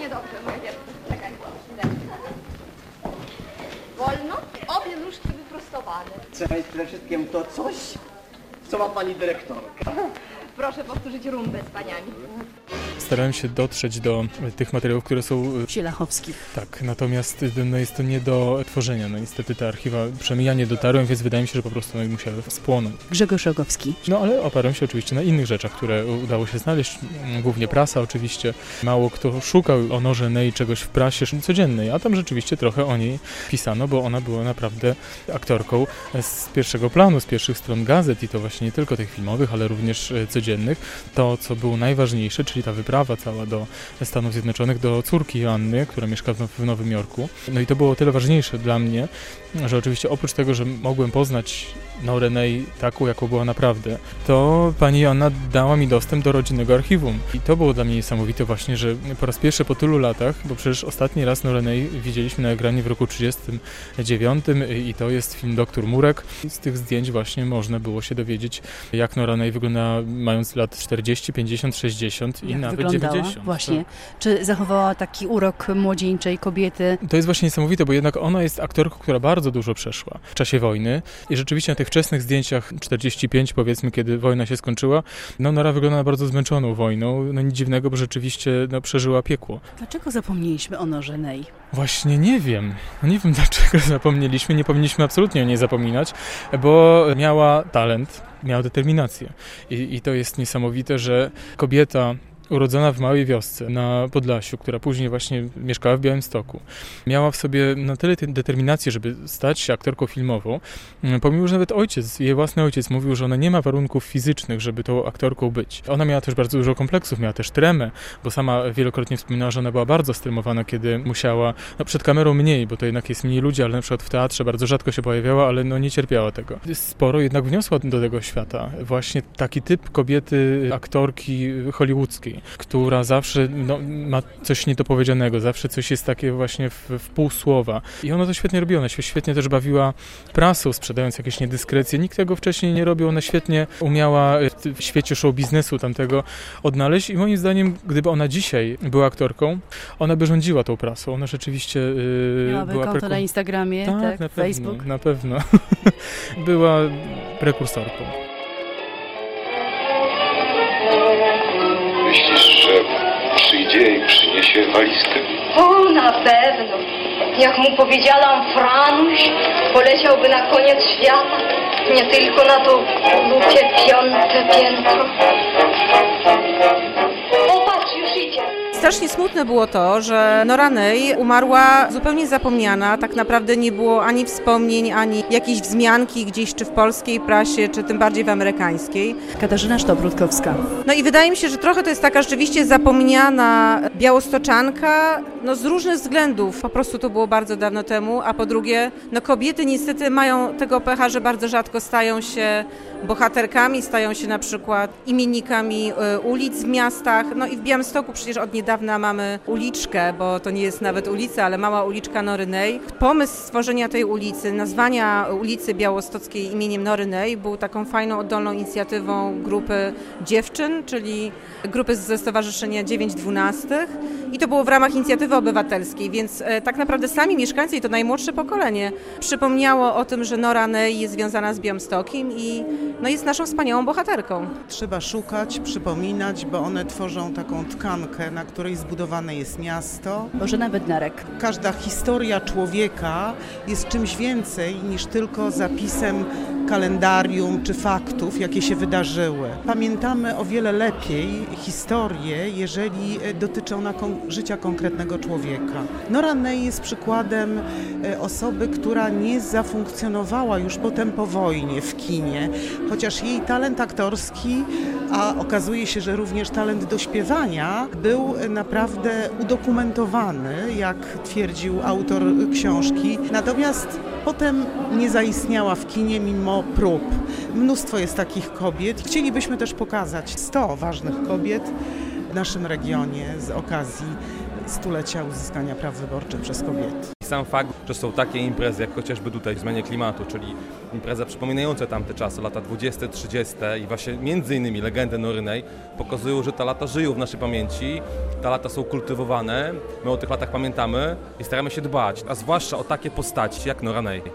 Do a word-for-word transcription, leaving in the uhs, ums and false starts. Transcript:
niedobrze, moja dziewczyna. Czekaj, wolno, obie nóżki wyprostowane. Cześć, przede wszystkim to coś, co ma pani dyrektorka. Proszę powtórzyć rumbę z paniami. Starałem się dotrzeć do tych materiałów, które są... Sielachowskich. Tak, natomiast no, jest to nie do tworzenia. No niestety te archiwa, przynajmniej ja nie dotarłem, więc wydaje mi się, że po prostu no, musiały spłonąć. Grzegorz Rogowski. No ale oparłem się oczywiście na innych rzeczach, które udało się znaleźć, głównie prasa oczywiście. Mało kto szukał o Norze Ney czegoś w prasie codziennej, a tam rzeczywiście trochę o niej pisano, bo ona była naprawdę aktorką z pierwszego planu, z pierwszych stron gazet i to właśnie nie tylko tych filmowych, ale również codziennych. To, co było najważniejsze, czyli ta wyprawa cała do Stanów Zjednoczonych, do córki Joanny, która mieszka w Nowym Jorku. No i to było o tyle ważniejsze dla mnie, że oczywiście oprócz tego, że mogłem poznać Norę Ney taką, jaką była naprawdę, to pani Joanna dała mi dostęp do rodzinnego archiwum. I to było dla mnie niesamowite właśnie, że po raz pierwszy po tylu latach, bo przecież ostatni raz Norę Ney widzieliśmy na ekranie w roku trzydziestym dziewiątym i to jest film Doktor Murek. I z tych zdjęć właśnie można było się dowiedzieć, jak Nora Ney wygląda mając lat czterdzieści, pięćdziesiąt, sześćdziesiąt i jak nawet wyglądała? dziewięćdziesiąt. Właśnie. Tak. Czy zachowała taki urok młodzieńczej kobiety? To jest właśnie niesamowite, bo jednak ona jest aktorką, która bardzo dużo przeszła w czasie wojny i rzeczywiście na tych wczesnych zdjęciach czterdzieści pięć, powiedzmy, kiedy wojna się skończyła, no Nora wygląda bardzo zmęczoną wojną. No nic dziwnego, bo rzeczywiście no, przeżyła piekło. Dlaczego zapomnieliśmy o Norze Ney? Właśnie nie wiem. No nie wiem, dlaczego zapomnieliśmy. Nie powinniśmy absolutnie o niej zapominać, bo miała talent, miała determinację. I, i to jest niesamowite, że kobieta urodzona w małej wiosce na Podlasiu, która później właśnie mieszkała w Białymstoku, miała w sobie na tyle determinację, żeby stać się aktorką filmową, pomimo, że nawet ojciec, jej własny ojciec mówił, że ona nie ma warunków fizycznych, żeby tą aktorką być. Ona miała też bardzo dużo kompleksów, miała też tremę, bo sama wielokrotnie wspominała, że ona była bardzo stremowana, kiedy musiała, no przed kamerą mniej, bo to jednak jest mniej ludzi, ale na przykład w teatrze bardzo rzadko się pojawiała, ale no nie cierpiała tego. Sporo jednak wniosła do tego świata. Właśnie taki typ kobiety, aktorki hollywoodzkiej, która zawsze no, ma coś niedopowiedzianego, zawsze coś jest takie właśnie w, w pół słowa. I ona to świetnie robiła, ona się świetnie też bawiła prasą, sprzedając jakieś niedyskrecje. Nikt tego wcześniej nie robił, ona świetnie umiała w świecie show biznesu tamtego odnaleźć i moim zdaniem, gdyby ona dzisiaj była aktorką, ona by rządziła tą prasą. Ona rzeczywiście yy, Miałaby była... konto prekur- na Instagramie, tak, tak, na pewno, Facebook. na pewno. Była prekursorką. Myślisz, że przyjdzie i przyniesie walizkę? O, na pewno. Jak mu powiedziałam Franuś, poleciałby na koniec świata. Nie tylko na to głupie piąte piętro. O, patrz, już idzie. Strasznie smutne było to, że Nora Ney umarła zupełnie zapomniana. Tak naprawdę nie było ani wspomnień, ani jakiejś wzmianki gdzieś, czy w polskiej prasie, czy tym bardziej w amerykańskiej. Katarzyna Sztobrutkowska. No i wydaje mi się, że trochę to jest taka rzeczywiście zapomniana białostoczanka, no z różnych względów. Po prostu to było bardzo dawno temu, a po drugie, no kobiety niestety mają tego pecha, że bardzo rzadko stają się bohaterkami, stają się na przykład imiennikami ulic w miastach. No i w Białymstoku przecież od niedawna mamy uliczkę, bo to nie jest nawet ulica, ale mała uliczka Nory Ney. Pomysł stworzenia tej ulicy, nazwania ulicy Białostockiej imieniem Nory Ney był taką fajną, oddolną inicjatywą grupy dziewczyn, czyli grupy ze Stowarzyszenia dziewięć dwunastych i to było w ramach inicjatywy obywatelskiej, więc e, tak naprawdę sami mieszkańcy i to najmłodsze pokolenie przypomniało o tym, że Nora Ney jest związana z Białymstokiem i no, jest naszą wspaniałą bohaterką. Trzeba szukać, przypominać, bo one tworzą taką tkankę, na której zbudowane jest miasto. Bożena Bednarek. Każda historia człowieka jest czymś więcej niż tylko zapisem kalendarium czy faktów, jakie się wydarzyły. Pamiętamy o wiele lepiej historię, jeżeli dotyczy ona kon- życia konkretnego człowieka. Nora Ney jest przykładem osoby, która nie zafunkcjonowała już potem po wojnie w kinie, chociaż jej talent aktorski, a okazuje się, że również talent do śpiewania, był naprawdę udokumentowany, jak twierdził autor książki. Natomiast potem nie zaistniała w kinie mimo prób. Mnóstwo jest takich kobiet. Chcielibyśmy też pokazać sto ważnych kobiet w naszym regionie z okazji stulecia uzyskania praw wyborczych przez kobiety. Sam fakt, że są takie imprezy, jak chociażby tutaj w Zmianie Klimatu, czyli impreza przypominająca tamte czasy, lata dwudzieste, trzydzieste i właśnie między innymi legendę Norynej, pokazują, że te lata żyją w naszej pamięci, te lata są kultywowane, my o tych latach pamiętamy i staramy się dbać, a zwłaszcza o takie postaci jak Nora Ney.